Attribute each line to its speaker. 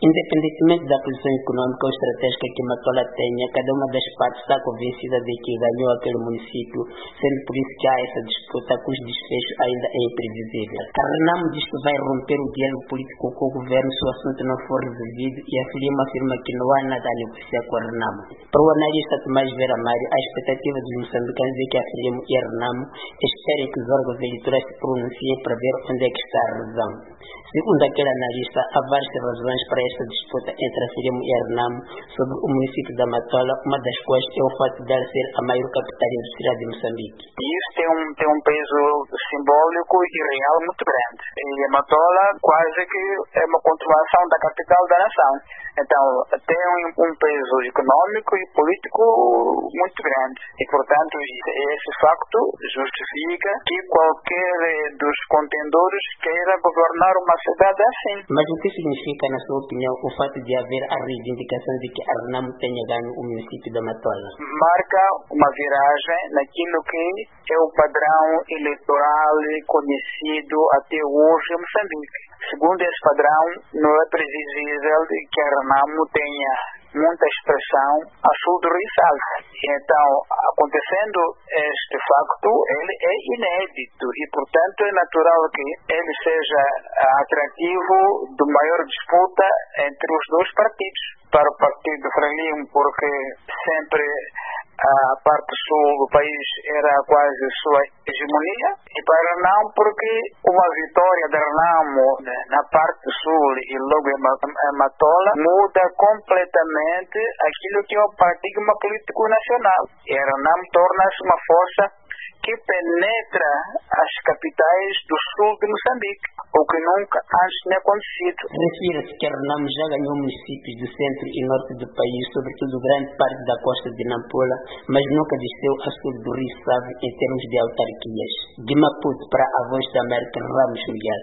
Speaker 1: Independentemente da posição econômica ou estratégica que Matola tenha, cada uma das partes está convencida de que ganhou aquele município, sendo por isso que há essa disputa, cujo desfecho ainda é imprevisível. A Renamo diz que vai romper o diálogo político com o governo se o assunto não for resolvido, e a Frelimo afirma que não há nada a negociar com a Renamo. Para o analista Tomás Vera Mário, a expectativa dos moçambicanos é que a Frelimo e a Renamo esperem que os órgãos eleitorais se pronunciem para ver onde é que está a razão. Segundo aquele analista, há várias razões para esta disputa entre a Frelimo e a Renamo sobre o município da Matola, uma das quais é o fato de ela ser a maior capital industrial de Moçambique.
Speaker 2: Isso tem um peso simbólico e real muito grande. E a Matola quase que é uma continuação da capital da nação. Então, tem um peso econômico e político muito grande. E, portanto, esse facto justifica que qualquer dos contendores queira governar uma cidade assim.
Speaker 1: Mas o que significa, na sua opinião, o fato de haver a reivindicação de que a Renamo tenha ganho o município da Matola?
Speaker 2: Marca uma viragem naquilo que é o padrão eleitoral conhecido até hoje em Moçambique. Segundo esse padrão, não é previsível que a Renamo tenha muita expressão a sul do Rio Salto. Então, acontecendo este facto, ele é inédito e, portanto, é natural que ele seja atrativo de maior disputa entre os dois partidos. Para o partido Frelimo, porque sempre a parte sul do país era quase sua hegemonia, e para Renamo porque uma vitória da Renamo na parte sul e logo em Matola muda completamente aquilo que é o paradigma político nacional. E a Renamo torna-se uma força que penetra as capitais do sul de Moçambique, o que nunca antes tinha acontecido.
Speaker 1: Refira-se que a Renamo já ganhou municípios do centro e norte do país, sobretudo grande parte da costa de Nampula, mas nunca desceu a sul do Rio Save em termos de autarquias. De Maputo para a Voz da América, Ramos Miguel.